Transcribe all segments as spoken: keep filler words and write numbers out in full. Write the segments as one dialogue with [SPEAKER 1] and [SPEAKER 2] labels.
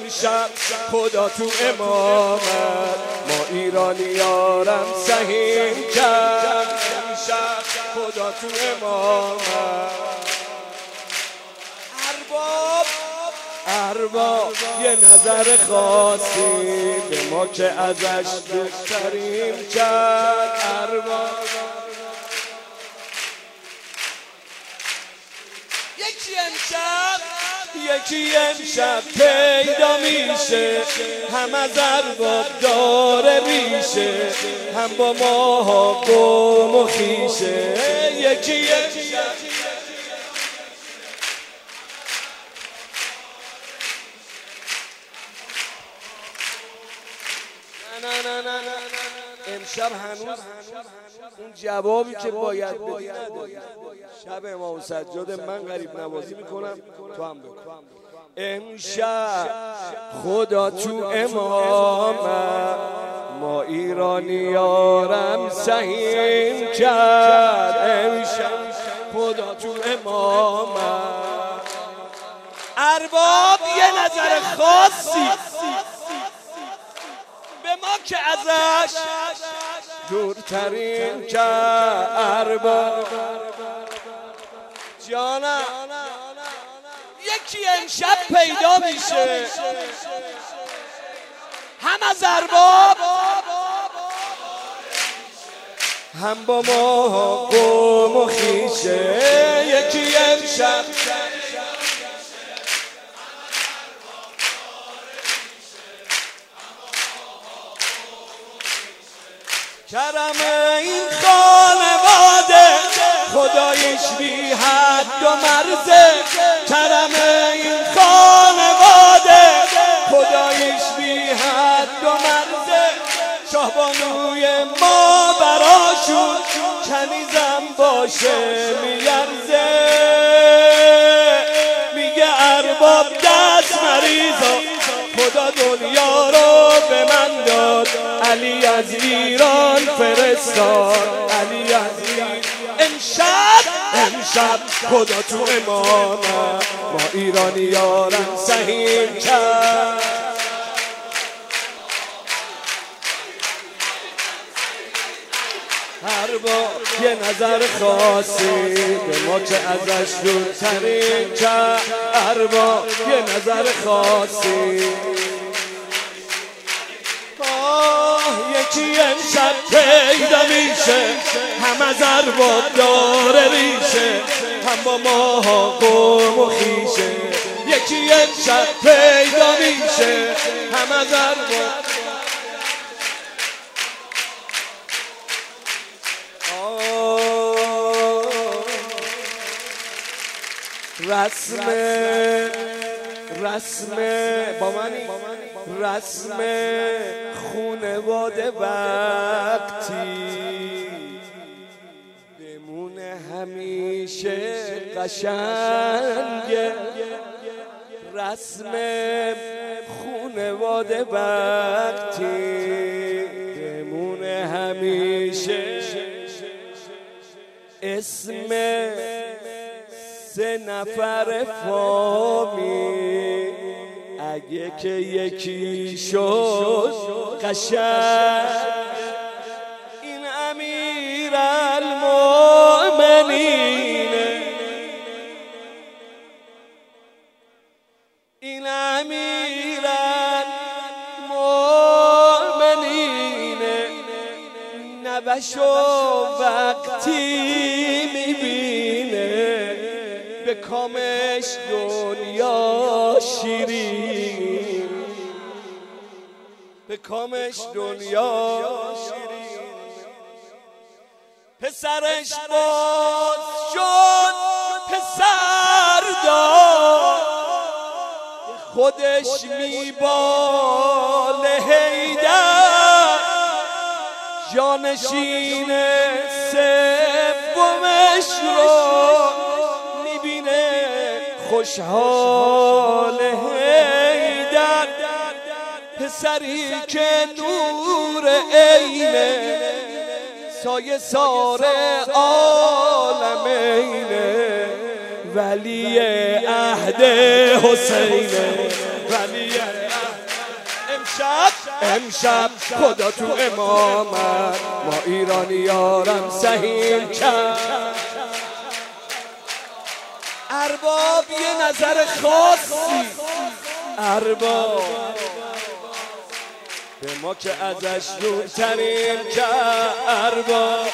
[SPEAKER 1] امشب خدا تو امامت ما ایرانیارم سهیم کرد. امشب خدا تو امامت ارباب ارباب یه نظر خاصی به ما که ازش دوست‌تریم کرد. ارباب یکی امشب یکی امشب پیدا میشه، هم از ارباب داره ریشه، هم با ماها گم و خیشه. یکی امشب نه نه نه نه نه امشب هنوز اون جوابی که باید بدی نداری. شب امام سجاد من غریب نوازی میکنم، تو هم بکن. امشب خدا تو امامت ما ایرانیارم سهیم کرد. امشب خدا تو امامت ارباب یه نظر خاصی به ما که ازش دورترین که ارباب جانم یکی امشب پیدا میشه، هم از ارباب هم با ما قوم و خیشه. یکی امشب کرم این خانواده خدایش بی حد و مرزه. کرم این خانواده خدایش بی حد و مرزه. شاهبانوی ما براشون کنیزم باشه میارزه. میگه ارباب دست مریضا خدا دنیا رو به من داد، علی از ایران فرستاد، علی از ایران. امشب امشب خدا تو امامت ما ایرانیارم سهیم کرد. ارباب یه نظر خاصی به ما که ازش دورترین کرد. ارباب یه نظر خاصی یکی امشب پیدا میشه، هم از ارباب داره ریشه، هم با ماها قوم و خیشه. یکی امشب پیدا میشه، هم از ارباب رسم رسم با منی رسم خونواده وقتی بمونه همیشه قشنگه. رسم خونواده وقتی بمونه همیشه اسم سه نفر فامی اگه که یکی شد قشنگ. این امیر المؤمنینه، این امیر المؤمنینه. نبشو وقتی میبینه به کامش دنیا شیرین، به کامش دنیا شیرین. پسرش باز شد پسر داد، خودش میباله حیدر. جانشین سومش رو خوشحال حیدر. پسری که نور عینه، سایه سار عالمینه، ولی عهد حسینه، ولی امشب امشب خدا تو امامت ما ایرانی یارم سهیم کرد. ارباب یه نظر خاصی ارباب به ما که ازش دورتریم که ارباب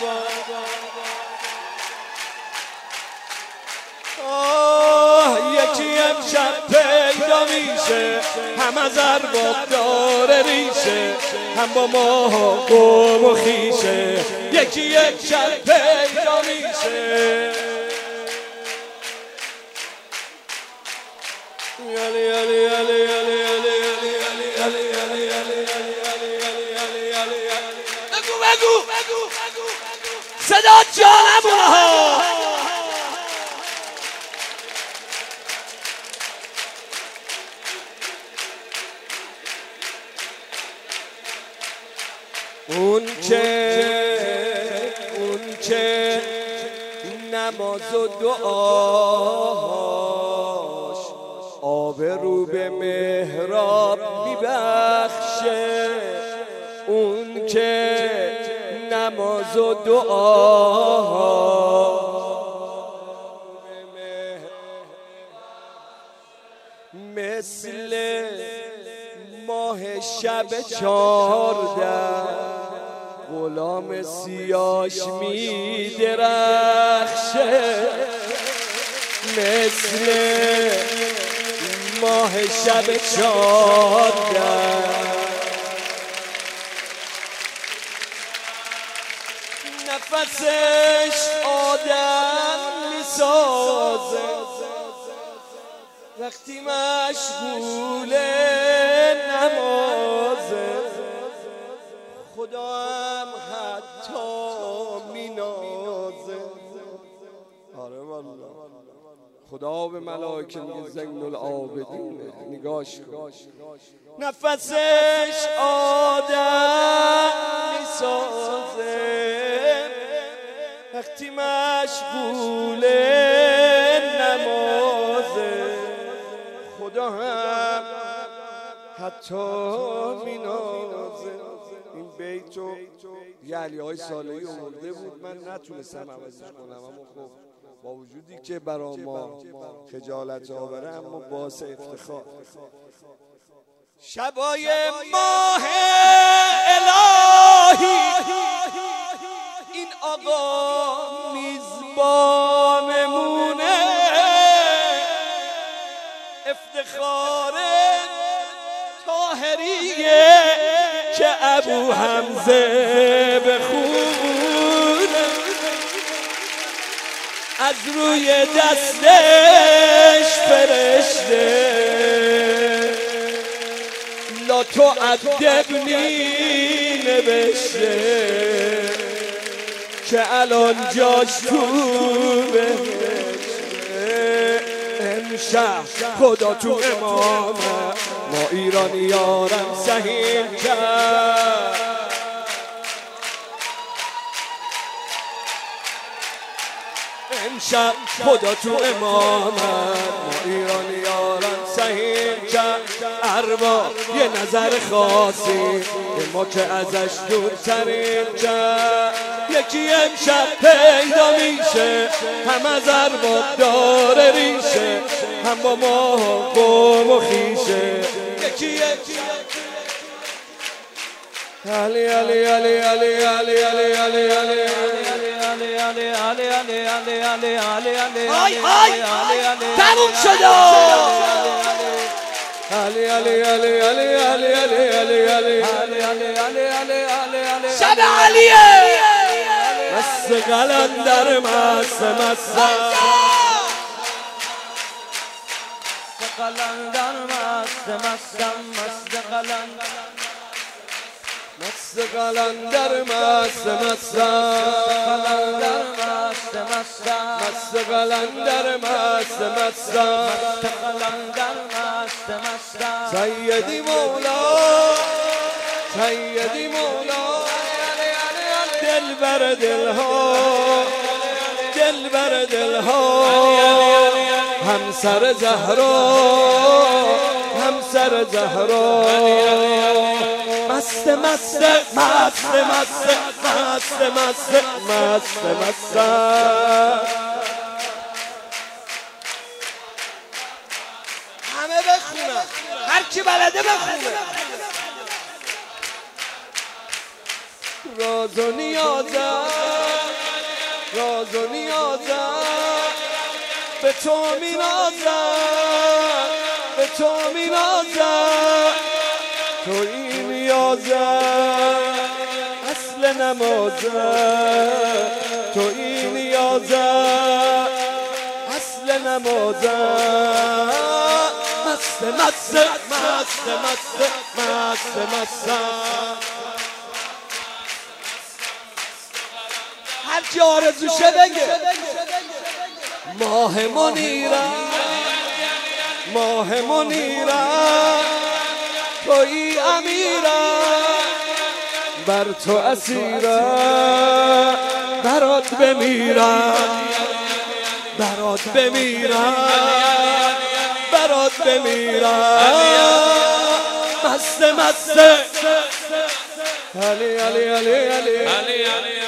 [SPEAKER 1] آه یکی امشب پیدا میشه هم از ارباب داره ریشه هم با ما قوم و خیشه یکی امشب پیدا میشه یالی یالی یالی یالی یالی یالی یالی یالی یالی بگو بگو بگو صدا جانمونه ها اون که اون که نماز و دعاش آب رو به محراب میبخشه اون که نماز و دعاش مثل ماه شب چارده غلام سیاش میدرخشه مثل ماه شب چارده نفسش آدم میسازه وقتی مشغول نمازه خدا هم حتی مینازه. آره والله خدا به ملائکه میگه زین العابدینه نگاش کن نفسش آدم میسازه وقتی مشغول نمازه خدا هم حتی مینازه. این بیتو یه علیهای صالحی آورده بود من نتونستم عوضش کنم اما خب با وجودی که برا ما خجالت آوره اما باعث افتخار شبای ماه الهی این آقا میزبانمونه افتخار طاهریه که ابو حمزه بخونه از روی دستش فرشته لا تو ادبنی نوشته که الان جاش تو بهشته. امشب خدا تو امامه ما ایرانی یارم سهیم کرد امشب خدا تو امامت ما ایرانی یارم سهیم کرد ارباب یه نظر خاصی به ما که ازش دورتریم کرد یکی امشب پیدا میشه هم از ارباب داره ریشه هم با ما قوم و خیشه یکی یکی علی علی علی علی علی علی علی علی های های تموم شد علی علی علی علی علی علی علی علی شب علیه مست قلندر مست مست قلندر مست مست مست قلندر مست قلندر مست مست قلندر مست مست مست قلندر مست مست قلندر مست مست سیدی مولا سیدی مولا دل بر دل ها دل بر دل ها همسر زهرا همسر زهرا مست مست مست مست مست مست مست مست همه بخونن، هر کی بلده بخونه. راز و نیازم، راز و نیازم، به تو می نازم، به تو می نازم، تویی نیازم اصل نمازم، تویی نیازم اصل نمازم. مست مست مست مست مست مست هر کی آرزوشه بگه. ماه منیرم، ماه منیرم، تویی امیرم، بر تو اسیرم، برات بمیرم، برات بمیرم، برات بمیرم. مست مست علی علی علی علی